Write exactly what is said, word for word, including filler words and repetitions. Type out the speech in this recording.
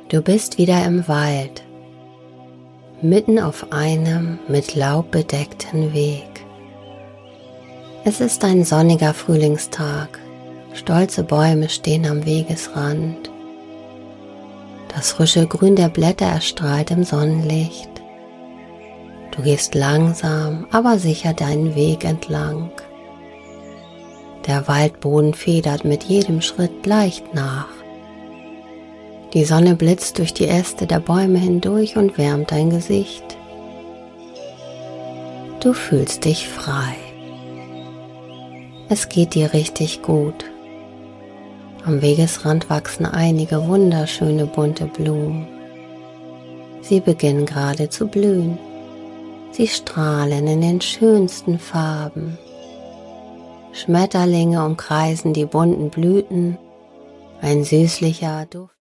Du bist wieder im Wald, mitten auf einem mit Laub bedeckten Weg. Es ist ein sonniger Frühlingstag, stolze Bäume stehen am Wegesrand. Das frische Grün der Blätter erstrahlt im Sonnenlicht. Du gehst langsam, aber sicher deinen Weg entlang. Der Waldboden federt mit jedem Schritt leicht nach. Die Sonne blitzt durch die Äste der Bäume hindurch und wärmt dein Gesicht. Du fühlst dich frei. Es geht dir richtig gut. Am Wegesrand wachsen einige wunderschöne bunte Blumen. Sie beginnen gerade zu blühen. Sie strahlen in den schönsten Farben. Schmetterlinge umkreisen die bunten Blüten. Ein süßlicher Duft